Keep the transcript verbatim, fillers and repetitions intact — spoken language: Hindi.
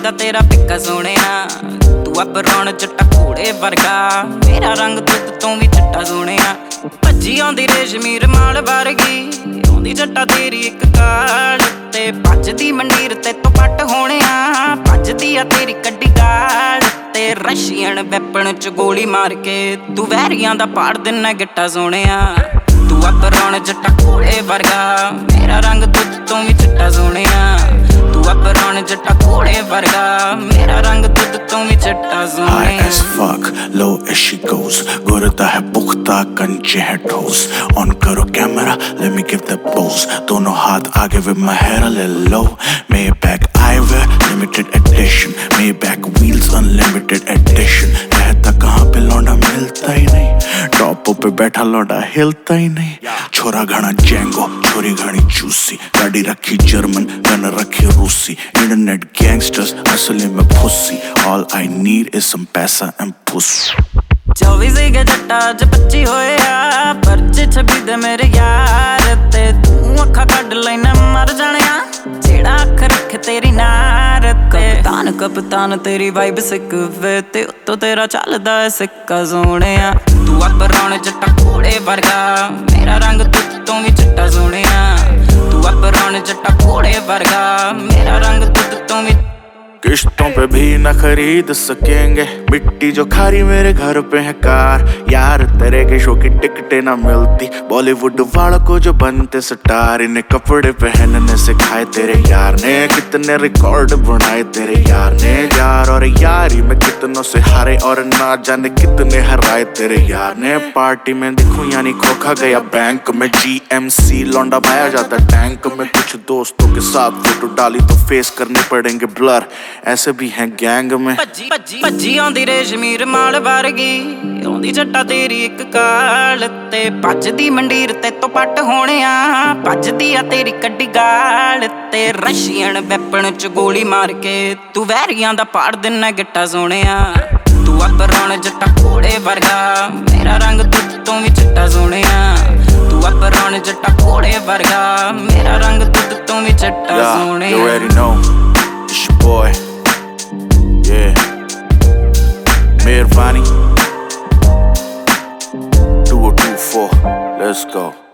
ਦਾ ਤੇਰਾ ਫਿੱਕਾ ਸੋਹਣਿਆ ਤੂੰ ਅਬਰੋਣ ਜੱਟਾ ਘੋੜੇ ਵਰਗਾ ਮੇਰਾ ਰੰਗ ਦੁੱਧ ਤੋਂ ਵੀ ਚਿੱਟਾ ਸੋਹਣਿਆ ਭੱਜੀ ਆਉਂਦੀ ਰੇਸ਼ਮੀ ਰਮਾਲ ਵਰਗੀ ਆਉਂਦੀ ਜੱਟਾ ਤੇਰੀ ਇੱਕ ਕਾਲ ਤੇ ਭੱਜਦੀ ਮੰਡੀਰ ਤੇ ਤੋਂ ਪੱਟ ਹੋਣਿਆ ਭੱਜਦੀ ਆ ਤੇਰੀ ਕੱਢੀ ਗਾਲ ਤੇ ਰਸ਼ੀਅਨ ਵੈਪਨ ਚ ਗੋਲੀ ਮਾਰ ਕੇ ਤੂੰ ਵਹਿਰੀਆਂ ਦਾ ਪਾੜ ਦਿਨਾ ਗਿੱਟਾ ਸੋਹਣਿਆ ਤੂੰ ਅਬਰੋਣ ਜੱਟਾ ਘੋੜੇ ਵਰਗਾ ਮੇਰਾ ਰੰਗ ਦੁੱਧ ਤੋਂ ਵੀ ਚਿੱਟਾ ਸੋਹਣਿਆ ਤੂੰ ਅਬਰੋਣ ਜੱਟਾ ਘੋੜੇ ਵਰਗਾ ਮੇਰਾ ਰੰਗ ਦੁੱਧ ਤੋਂ ਵੀ ਚਿੱਟਾ ਸੋਹਣਿਆ High as fuck, low as she goes गुरदा है पुख्ता कंचे है ठोस On करो camera, let me give the pose दोनों हाथ आगे with my hair a little low Maybach eyewear, limited edition Maybach wheels, unlimited edition रहता कहाँ पे लौंडा मिलता ही नहीं टॉप पे बैठा लौंडा हिलता ही नहीं छोरा घना जेंगो छोरी घनी चूसी गाड़ी रखी जर्मन गन रखी रूसी इंटरनेट गैंगस्टर्स असली में पुसी All I need is some पैसा and pussy चौबीस के जट्टा च पच्ची होया परचे छब्बी दे मेरे यार ते तू अखा कड लेना मर जानिया जेड़ा अख रख तेरी नार ते कप्तान कप्तान तेरी वाइब सिक वे ते उत्तो तेरा चलदा है सिक्का सोहणिया तू अबरौण जट्टा घोड़े वर्गा मेरा रंग दुੱਧ ਤੋਂ ਵੀ ਚਿੱਟਾ सोहणिया तू अबरौण जट्टा घोड़े वर्गा मेरा रंग दुੱਧ ਤੋਂ ਵੀ किश्तों पे भी न खरीद सकेंगे मिट्टी जो खारी मेरे घर पे है कार यार तेरे के शो की टिकटें ना मिलती बॉलीवुड वालों को जो बनते स्टार इन्हें कपड़े पहनने से खाए तेरे यार ने कितने रिकॉर्ड बनाए तेरे यार ने यार और यारी में कितनों से हारे और ना जाने कितने हराए तेरे यार ने पार्टी में दिखूं यानी खोखा गया बैंक में जीएमसी लौंडा पाया जाता टैंक में कुछ दोस्तों के साथ फोटो डाली तो फेस करने पड़ेंगे ब्लर ऐसे भी हैं गैंग में ਭੱਜੀ ਭੱਜੀ ਭੱਜੀ ਆਉਂਦੀ ਰੇਸ਼ਮੀ ਰਮਾਲ ਵਰਗੀ ਆਉਂਦੀ ਜੱਟਾ ਤੇਰੀ ਇੱਕ ਕਾਲ ਤੇ ਭੱਜਦੀ ਮੰਡੀਰ ਤੇ ਤੋਂ ਪੱਟ ਹੋਣਿਆ ਭੱਜਦੀ ਆ ਤੇਰੀ ਕੱਢੀ ਗਾਲ ਤੇ ਰਸ਼ੀਅਨ ਵੈਪਨ ਚ ਗੋਲੀ ਮਾਰ ਕੇ ਤੂੰ ਵਹਿਰੀਆਂ ਦਾ ਪਾੜ ਦਿਨਾ ਗਿੱਟਾ ਸੋਹਣਿਆ ਤੂੰ ਅਬਰੌਣ ਜੱਟਾ ਘੋੜੇ ਵਰਗਾ ਮੇਰਾ ਰੰਗ ਦੁੱਧ ਤੋਂ ਵੀ ਚਿੱਟਾ ਸੋਹਣਿਆ ਤੂੰ ਅਬਰੌਣ ਜੱਟਾ ਘੋੜੇ ਵਰਗਾ ਮੇਰਾ ਰੰਗ ਦੁੱਧ ਤੋਂ ਵੀ ਚਿੱਟਾ ਸੋਹਣਿਆ It's your boy, yeah, Mehervani, two oh two four, let's go.